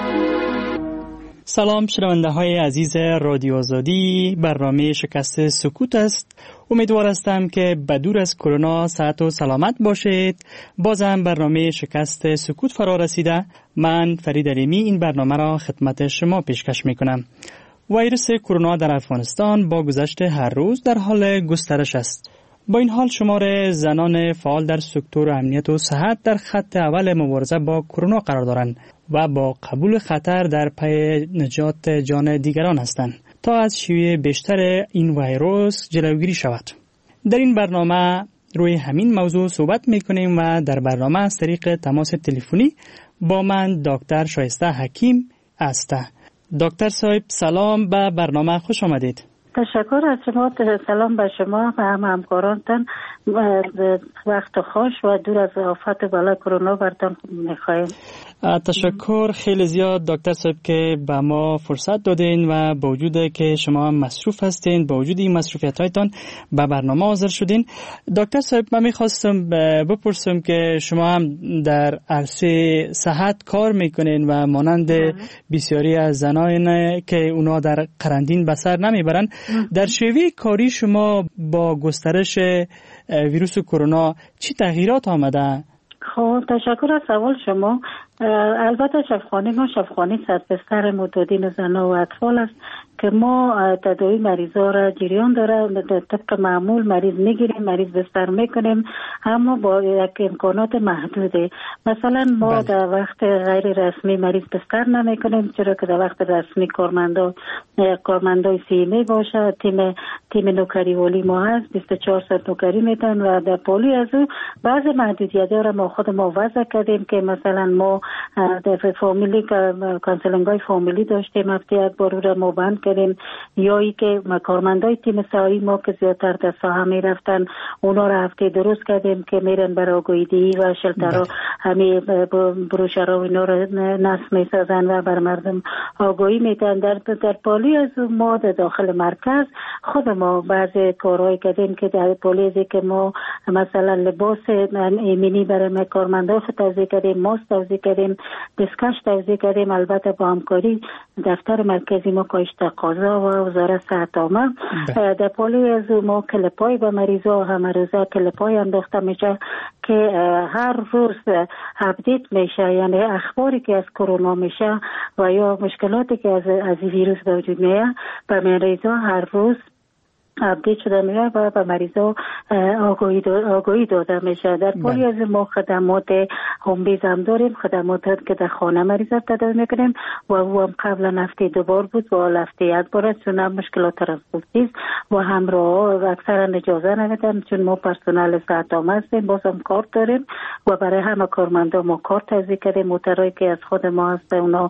سلام شنونده های عزیز رادیو آزادی، برنامه شکست سکوت است. امیدوار هستم که بدور از کرونا صحت و سلامت باشید. بازم برنامه شکست سکوت فرا رسیده. من فرید علیمی این برنامه را خدمت شما پیشکش می کنم. ویروس کرونا در افغانستان با گذشت هر روز در حال گسترش است. با این حال شمار زنان فعال در سکتور امنیت و صحت در خط اول مبارزه با کرونا قرار دارند و با قبول خطر در پی نجات جان دیگران هستند تا از شیوع بیشتر این ویروس جلوگیری شود. در این برنامه روی همین موضوع صحبت می‌کنیم و در برنامه از طریق تماس تلفنی با من دکتر شایسته حکیم است. دکتر صاحب سلام، به برنامه خوش آمدید. تشکر از شما. سلام به شما و هم همکارانتان. وقت خوش و دور از آفت بلا کرونا برتان میخوایم. تشکر خیلی زیاد دکتر صاحب که به ما فرصت دادین و با وجود که شما هم مصروف هستین، با وجود این مصروفیت هایتان به برنامه حاضر شدین. دکتر صاحب من میخواستم بپرسم که شما هم در عرصه صحت کار میکنین و مانند بسیاری از زنان که اونا در قرنطینه به سر نمیبرن، در شیوه کاری شما با گسترش ویروس کرونا چی تغییرات آمده؟ خب تشکر از سوال شما. البته شفاخانه ما شفاخانه صد بستر معتادین زن و اطفال است که ما تداوی مریضا را جریان داره. طبق معمول مریض میگیریم، مریض بستر میکنیم، اما با یک امکانات محدوده. مثلا ما بله. در وقت غیر رسمی مریض بستر نمیکنیم، چرا که در وقت رسمی کارمندا کارمندای سیمی باشه. تیم تیم نوکری ولی ما هست، بیست و چهار ساعت نوکری میتن و در پالی از او بعض محدودیت‌ها را ما خود ما وضع کردیم که مثلا ما در فامیلی کانسلینگ های فامیلی داشتیم، هفته یک بار را ما بند کردیم، یا ای که کارمندای تیم سایی ما که زیادتر در ساحه می رفتن اونا را هفته درست کردیم که میرن برای آگاهی دهی و شلترها همه بروشرها و اینا را نصب می سازن و بر مردم آگاهی میتن. در در پالی از ما در داخل مرکز خود ما بعضی کارهای کردیم که در پالی از که ما مثلا لباس ایمنی برای کارمندا توزیع کردیم، ماسک توزیع کردیم، دستکش توزیع کردیم. البته با همکاری دفتر مرکزی ما کاهش تقاضا و وزارت صحت عامه. در پالی از ما کلپای به مریضا هم روزه کلپای انداخته میشه که هر روز اپدیت میشه، یعنی اخباری که از کرونا میشه و یا مشکلاتی که از از ویروس به وجود میاد به مریضا هر روز اپدیت شده میشه و به مریضا آگاهی آگاهی داده میشه. در پالی از ما خدمات هوم بیز هم داریم، خدمات که در خانه مریضا تداوی میکنیم و او هم قبلا هفته دو بار بود و حالا هفته یک بار است، چون هم مشکلات ترانسپورتی و همراه اکثرا اجازه نمیدن چون ما پرسنل صحت عامه هستیم، باز هم کارت داریم و برای همه کارمندا ما کارت توزیع کردیم. موترایی که از خود ما هست اونا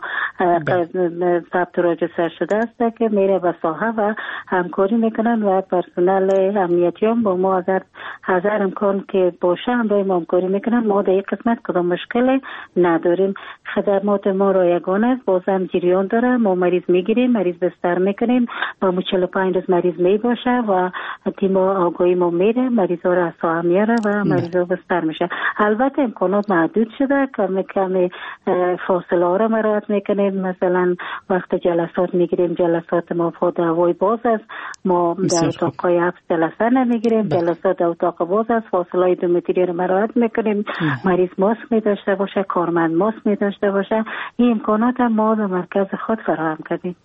ثبت و راجستر شده است که میره به ساحه و همکاری میکنن و پرسنل امنیتی هم با ما هزار هزار امکان که باشه همراه ما همکاری میکنن. ما در یک قسمت کدام مشکل نداریم. خدمات ما رایگان است، باز هم جریان داره. ما مریض میگیریم، مریض بستر میکنیم، با ما چهل و پنج روز مریض میباشه و تیم آگاهی ما میره، مریضا را از ساحه میاره و مریضا بستر میشه. البته امکانات محدود شده، کم کم فاصله ها را مراعات میکنیم. مثلا وقت جلسات میگیریم، جلسات ما فوق هوای باز است، ما در اتاقای هفت جلسه نمیگیریم، جلسات در اتاق باز است، فاصله دو متری را مراعات میکنیم. مریض ماسک میداشته باشه، کارمند ماسک میداشته باشه. این امکانات ما در مرکز خود فراهم کردیم.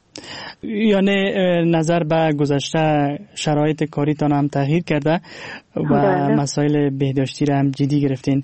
یعنی نظر به گذشته شرایط کاریتان هم تغییر کرده و مسائل بهداشتی را هم جدی گرفتین.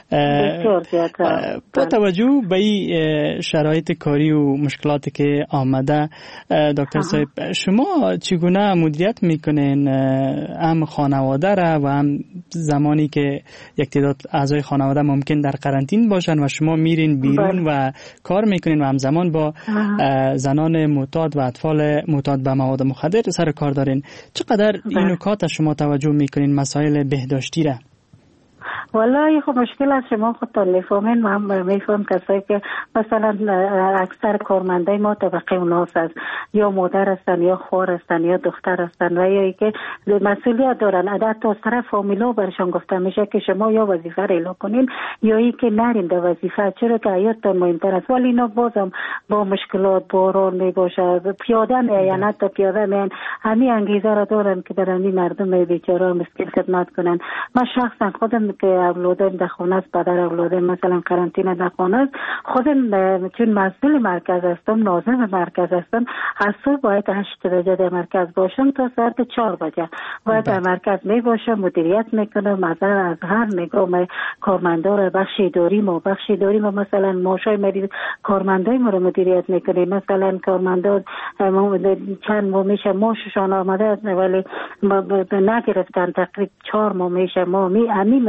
با توجه به این شرایط کاری و مشکلاتی که آمده دکتر صاحب، شما چگونه مدیریت میکنین هم خانواده را و هم زمانی که یک تعداد اعضای خانواده ممکن در قرنطینه باشن و شما میرین بیرون و کار میکنین و همزمان با زنان معتاد و اطفال معتاد به مواد مخدر سر کار دارین؟ چقدر این نکات شما توجه میکنین مسائل بهداشتی را؟ والله خب مشکل از شما خودتان میفهمین. من میفهم کسایی که مثلا اکثر کارمندای ما طبقه اوناس است، یا مادر هستن یا خور هستن یا دختر هستن و یا ای که مسئولیت دارن. عدد تا طرف فامیلا برشان گفته میشه که شما یا وظیفه را اعلام کنین یا ای که نرین در وظیفه، چرا که حیاتتان مهمتر است. ولی اینا بازم با مشکلات باران میباشه، پیاده میان، حتی پیاده میان، همین انگیزه را دارن که برای مردم بیچاره مسکین خدمت کنن. من شخصا خودم که اولادم در خانه است، پدر اولادم مثلا قرنطینه در خانه است، خودم چون مسئول مرکز هستم، ناظم مرکز هستم، از صبح باید هشت درجه در مرکز باشم تا ساعت چهار بجه و در مرکز می باشم، مدیریت میکنم از از هر نگاه کارمندا را. بخش اداری ما بخش اداری ما مثلا ماشای مریض کارمندای ما رو مدیریت میکنیم. مثلا کارمندا چند ماه میشه ماششان آمده ولی نگرفتن، تقریبا چهار ماه میشه ما می همین مشکلات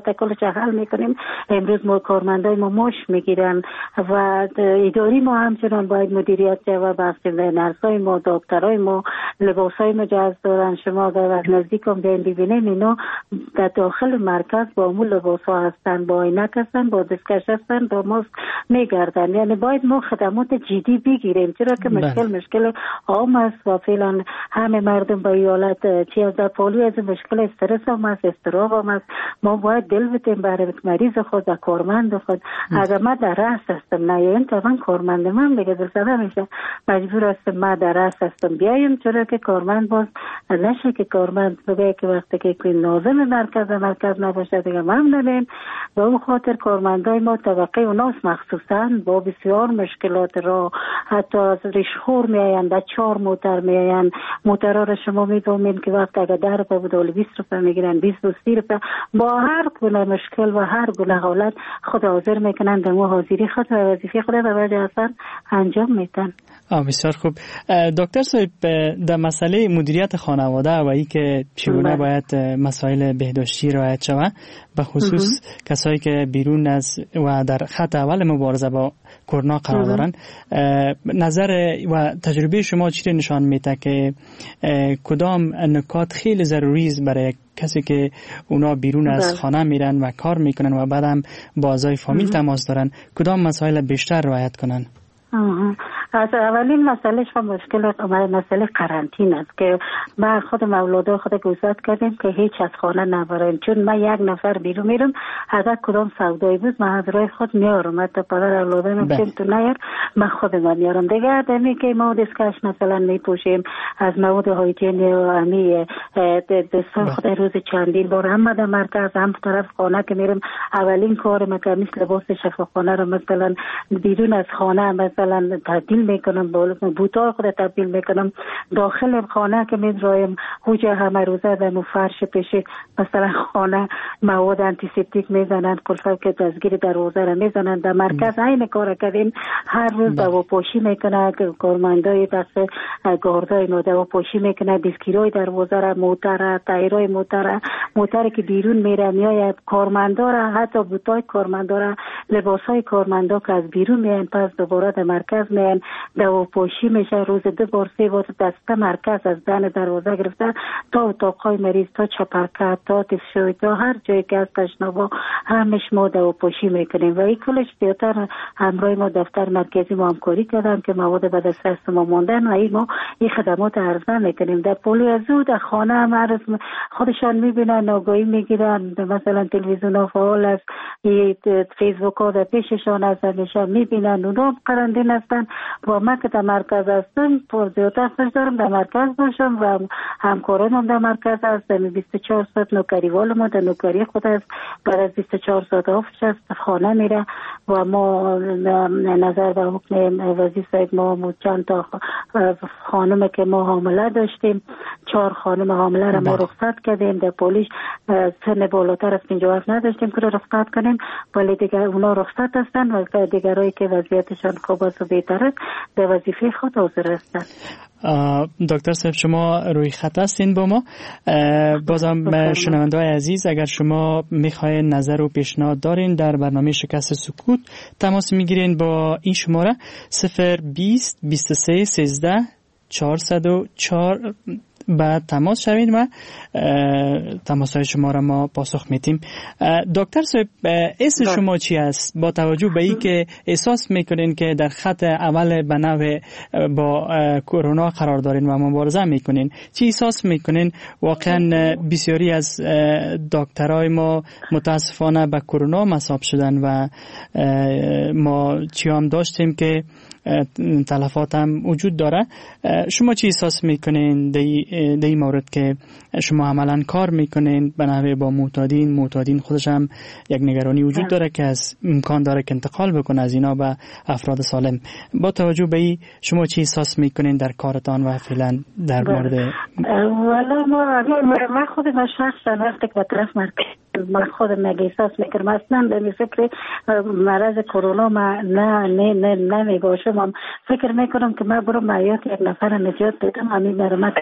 کلش حل میکنیم. امروز ما کارمندای ما ماش میگیرن و اداری ما همچنان باید مدیریت و بحثیم. نرسای ما، دکترای ما، لباسای ما جهاز دارن. شما اگر نزدیک هم بیاین ببینیم اینا در داخل مرکز با اون لباس ها هستن، با عینک هستن، با دستکش هستن، با ماسک میگردن. یعنی باید ما خدمات جدی بگیریم، چرا که مشکل بله. مشکل عام است و فعلا همه مردم به حالت چی از در پالی از مشکل استرس هم است، استراب هم است. ما باید دل بتیم برای مریض خود و کارمند خود. اگر ما در رأس هستم نیایم تا من کارمند من دیگه دلزده میشه، مجبور هستم ما در رأس هستم بیایم، چرا که کارمند باز نشه که کارمند بگه که وقتی که ناظم مرکز مرکز نباشه دیگه ممنونیم. و اون خاطر کارمندای ما طبقه اوناس مخصوصا با بسیار مشکلات را حتی از ریشخور میاین، در چهار موتر میاین. موترها را شما میدونین که وقت اگر ده روپه بود ولی بیست روپه میگیرن، بیست و سی روپه. با هر گونه مشکل و هر گونه حالت خود حاضر میکنن در ما حاضری خود و وظیفه خود به وجه اثر انجام میدن. آه بسیار خوب. دکتر صاحب در مسئله مدیریت خانواده و ای که چگونه باید مسائل بهداشتی رعایت شود، به خصوص کسایی که بیرون از و در خط اول مبارزه با کرونا قرار دارن، نظر و تجربه شما چی نشان میده که کدام نکات خیلی ضروری است برای کسی که اونا بیرون از خانه میرن و کار میکنن و بعدم با اعضای فامیل تماس دارن، کدام مسائل بیشتر رعایت کنن؟ آها. از اولین مسئله شما مشکل مسئله قرنطینه است که ما خود مولودا خود گذاشت کردیم که هیچ از خانه نبریم، چون ما یک نفر بیرون میرم هر کدام سودایی بود من از راه خود میارم، حتی پدر اولادم میگم تو نیار من خود من میارم دیگه. دمی که ما دستکش مثلا میپوشیم از مواد هایجین و امی دستان خود روز چندین بار هم در مرکز هم طرف خانه که میرم اولین کار ما که مثل لباس شفاخانه رو مثلا بیرون از خانه مثلا تبدیل میکنم، بوتای خود تبدیل میکنم، داخل خانه که میذارم هوجه همه روزه در فرش پیشی مثلا خانه مواد آنتی سپتیک میزنن، کلفه که دستگیر دروازه را میزنن. در مرکز این کار کردیم، هر روز دواپوشی میکنه کارمندای دست گاردای ما دواپوشی میکنه، دستگیرای دروازه را، موتر تایرای موتر موتر که بیرون میره میاد، کارمندا را حتی بوتای کارمندا را، لباسای کارمندا که از بیرون میان پس دوباره در مرکز میان دواپوشی میشه. روز دو بار سه بار دسته مرکز از دن دروازه گرفته تا اتاقای مریض تا چپرکت تا تفشوی تا هر جایی که از تشنابا همش ما دواپوشی میکنیم و این کلش دیوتر همراه ما دفتر مرکزی ما همکاری کردن که مواد به دسترس ما موندن و این ما این خدمات عرضه میکنیم. در پولیو در خانه هم عرض خودشان میبینن، آگاهی میگیرن، مثلا تلویزیون ها فعال است، فیسبوک ها در پیششان است، نشان میبینن اونا قرنطینه هستن و ما که در مرکز هستم پر زیادت خوش دارم در مرکز باشم و همکاران هم در مرکز هستم. بیست و چهار ساعت نوکری وال ما در نوکری خود است، بعد از بیست و چهار ساعت آفش است خانه میره و ما نظر به حکم وزیر صاحب ما چند تا خانم که ما حامله داشتیم، چهار خانم حامله را ما رخصت کردیم. در پولیس سن بالاتر از پنجاه و هفت نداشتیم که رخصت کنیم، ولی دیگر اونا رخصت هستن و دیگرایی که وضعیتشان خوب است و بهتر است به وظیفه خود حاضر هستند. دکتر صاحب شما روی خط هستین با ما. بازم شنونده‌های عزیز اگر شما میخواین نظر و پیشنهاد دارین در برنامه شکست سکوت تماس میگیرین با این شماره صفر بیست بیست و سه سیزده چهارصد و چهار بعد تماس شوید و تماس های شما را ما پاسخ میتیم. دکتر صاحب اسم شما چی است؟ با توجه به این که احساس میکنین که در خط اول به نوع با کرونا قرار دارین و مبارزه میکنین، چی احساس میکنین؟ واقعا بسیاری از دکترای ما متاسفانه به کرونا مصاب شدن و ما چی هم داشتیم که تلفات هم وجود داره. شما چی احساس میکنین در این مورد که شما عملا کار میکنین به نحوه با معتادین معتادین خودش هم یک نگرانی وجود داره که از امکان داره که انتقال بکنه از اینا به افراد سالم. با توجه به این شما چی احساس میکنین در کارتان و فعلا در مورد والا ما ما خود ما شخصا وقتی که به طرف مرکز من خودم مگه احساس میکردم اصلا به فکر مرض کرونا ما نه نه نه نمی باشم. فکر میکنم که من برو مایات یک نفر نجات بدم همین مرمت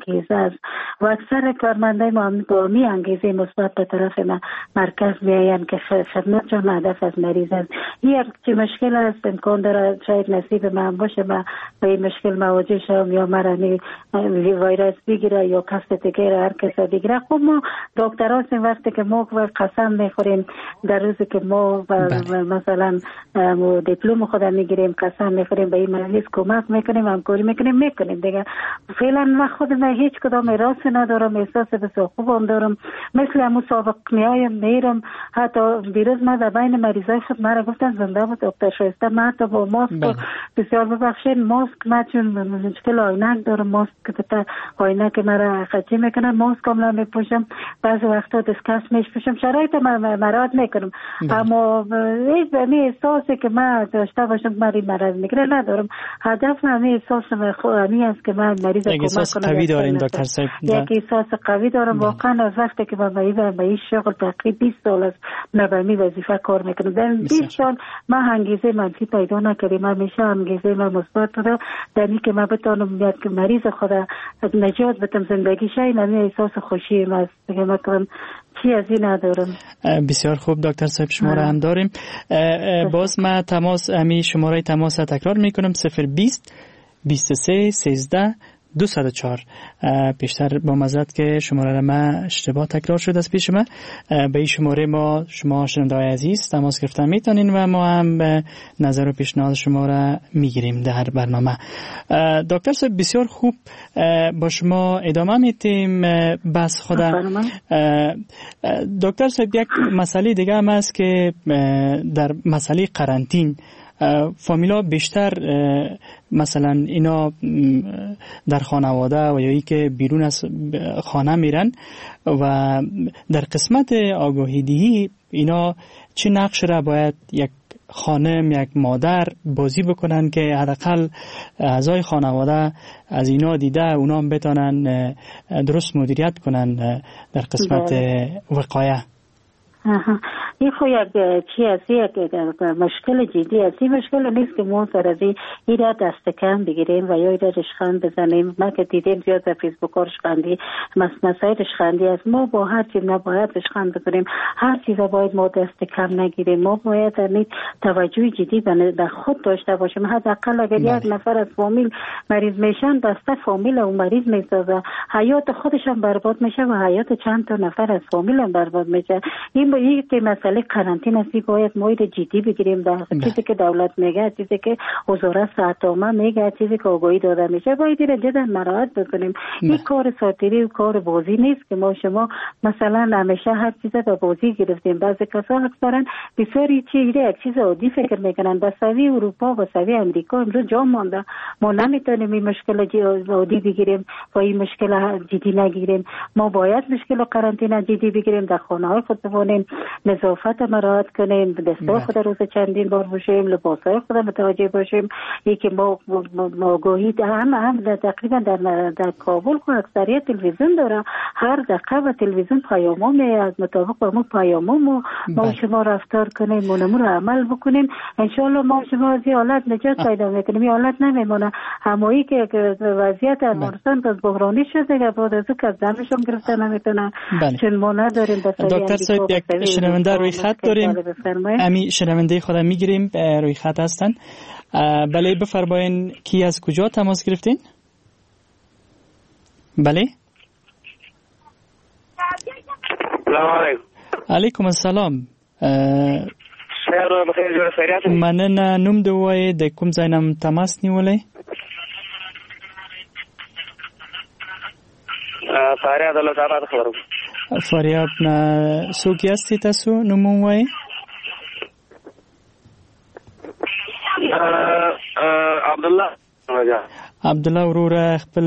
انگیزه است و اکثر کارمندای ما با می انگیزه مثبت به طرف ما مرکز میآیند که خدمت جان هدف از مریض است. یک چه مشکل است امکان داره شاید نصیب من باشه ما به این مشکل مواجه شوم یا مرا ویروس بگیره یا کس دیگه هر کس دیگه. خب ما دکترها هستیم وقتی که ما قسم میخوریم در روزی که ما مثلا دیپلم خود میگیریم قسم میخوریم به این مریض کمک میکنیم همکاری میکنیم میکنیم دیگه. فعلا من خود من هیچ کدام راست ندارم، احساس بسیار خوبم دارم مثل همون سابق میایم میرم. حتی دیروز ما در بین مریضای خود مرا گفتن زنده بود دکتر شایسته من حتی با ماسک بسیار ببخشید ماسک من چون مشکل آینک دارم ماسک که آینک مرا خچی میکنه ماسک کاملا میپوشم بعضی وقتا دستکش میپوشم شرایط مراد میکنم اما هیچ به احساسی که من داشته باشم مریض مرض میگیره ندارم. هدف همین احساس همی است که من مریض کمک کنم. احساس قوی دارین دکتر صاحب؟ یک احساس قوی دارم واقعا. از وقتی که من به این شغل تقریبا بیست سال است من به این وظیفه کار میکنم. در بیست سال من انگیزه منفی پیدا نکردم، همیشه انگیزه من مثبت بوده در اینکه من بتونم یک مریض خود نجات بدم زندگی شای. همین احساس خوشی من است که من چی از این ندارم. بسیار خوب دکتر صاحب شما را هم داریم. باز من تماس امی شماره تماس تکرار میکنم صفر بیست بیست و سه سیزده دویست و چهار. پیشتر با معذرت که شماره را من اشتباه تکرار شد از پیش من. به این شماره ما شما شنونده‌های عزیز تماس گرفتن میتونین و ما هم نظر و پیشنهاد شما را میگیریم در برنامه. دکتر صاحب بسیار خوب با شما ادامه میتیم بحث خدا. دکتر صاحب یک مسئله دیگه هم است که در مسئله قرنطین فامیلا بیشتر مثلا اینا در خانواده و یا ای که بیرون از خانه میرن و در قسمت آگاهی دهی اینا چه نقش را باید یک خانم یک مادر بازی بکنن که حداقل اعضای خانواده از اینا دیده اونا هم بتونن درست مدیریت کنن در قسمت وقایه؟ این خو یک چی از یک مشکل جدی است. این مشکل نیست که ما سر از این را دست کم بگیریم و یا این را رشخند بزنیم. ما که دیدیم زیاد در فیسبوک ها رشخندی مسائل رشخندی است. ما با هر چیز نباید رشخند بزنیم، هر چیز باید ما دست کم نگیریم. ما باید توجه جدی به خود داشته باشیم. حداقل اگر یک نفر از فامیل مریض میشن بسته فامیل اون مریض میسازه، حیات خودشان برباد میشه و حیات چند تا نفر از فامیل هم برباد میشه. این با یک مسئله قرنطینه است باید مورد جدی بگیریم. در چیزی که دولت میگه، چیزی که وزارت صحت عامه میگه، چیزی که آگاهی داده میشه باید این جدا مراعات بکنیم. این کار ساتیری و کار بازی نیست که ما شما مثلا همیشه هر چیز به بازی گرفتیم. بعضی کسا اکثرا بسیاری چیزی یک چیز عادی فکر میکنن. به سوی اروپا و سوی امریکا امروز جا مانده. ما نمیتونیم این مشکل عادی بگیریم و این مشکل جدی نگیریم. ما باید مشکل قرنطینه جدی بگیریم، در خانه های خود بمانیم، نظافت مراعات کنیم، دستار خود روز چندین بار باشیم، لباسای خود متوجه باشیم. یکی ما آگاهی هم هم تقریبا در در کابل خود اکثریت تلویزیون داره. هر دقیقه و تلویزیون پیامو میاد مطابق با ما پیامو ما, ما شما رفتار کنیم، مونمون رو عمل بکنیم. انشالله ما شما از این حالت نجات پیدا میکنیم. این حالت نمیمونه. همایی که وضعیت افغانستان باز بحرانی شده که بعد از او که دمشون گرفته نمیتونن چون ما نداریم. دکتر صاحب یک شنونده روی خط داریم. امی شنونده خودم میگیریم روی خط هستن. بله بفرمایین کی از کجا تماس گرفتین؟ بله سلام علیکم. علیکم السلام. شهر بخیر جوړ خیریت. مننه. نوم د وای د کوم ځای نام تماس نیولې؟ فاریاب الله تعالی خبرم. فاریاب نه څوک یاستئ تاسو نوم وای؟ عبدالله. عبدالله وروره خپل